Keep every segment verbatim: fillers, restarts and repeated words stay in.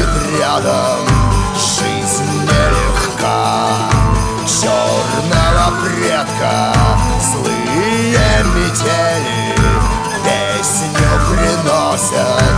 будет рядом, жизнь нелегка. Черного предка злые метели песню приносят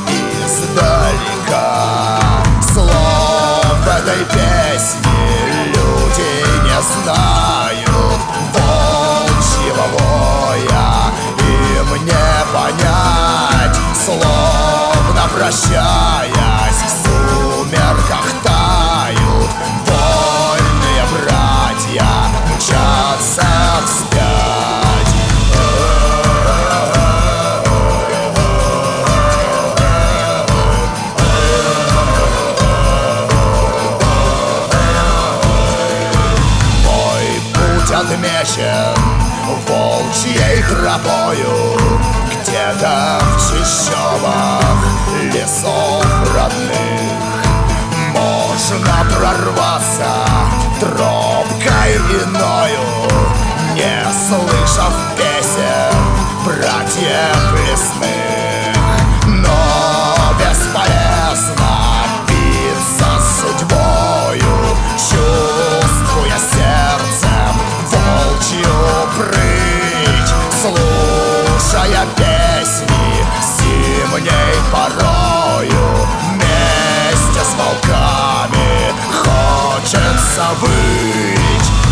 издалека. Слов этой песни люди не знают, волчьего воя им не понять. Словно прощаясь, в сумерках тают вольные братья, мчатся вспять. Мой путь отмечен волчьей тропою, где-то в чащобах лесов родных. Можно прорваться тропкой иною, не слышав песен братьев лесных. Но бесполезно биться с судьбою, чувствуя сердцем волчью прыть, слушая песни зимней порою. Вместе с волками хочется выть.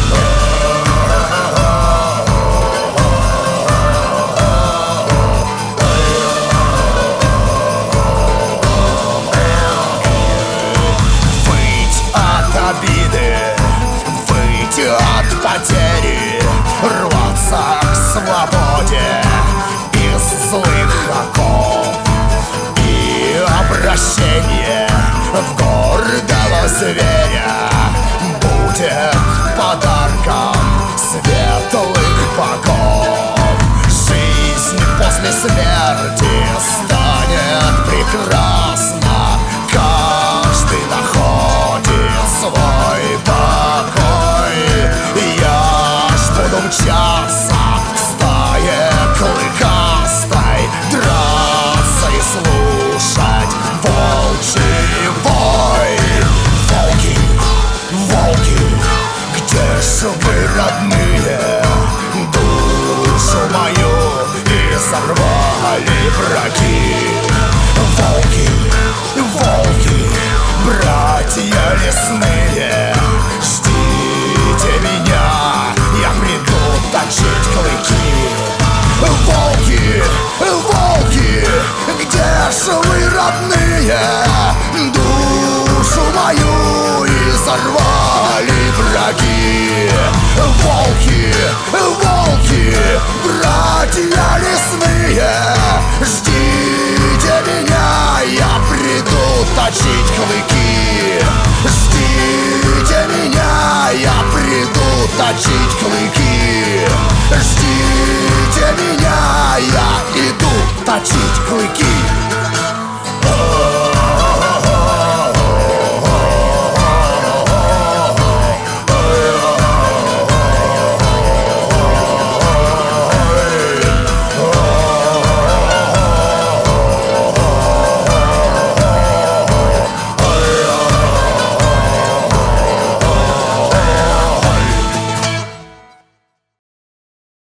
Выть от обиды, выть от потери, рваться к свободе из злых оков. И обращение в гордого зверя будет подарком светлых богов. Жизнь после смерти станет прекрасна, каждый находит свой покой. Я ж буду мчаться в стае клыкастой, драться и слушать волчий вой. Волки, волки, где ж вы, родные? Душу мою изорвали враги. Волки, волки, братья лесные, ждите меня, я приду точить клыки. Волки, волки, где ж вы, родные? Душу мою изорвали враги. Волки, волки, братья лесные, ждите меня, я приду точить клыки. Ждите меня, я приду точить клыки. Ждите меня, я иду точить клыки.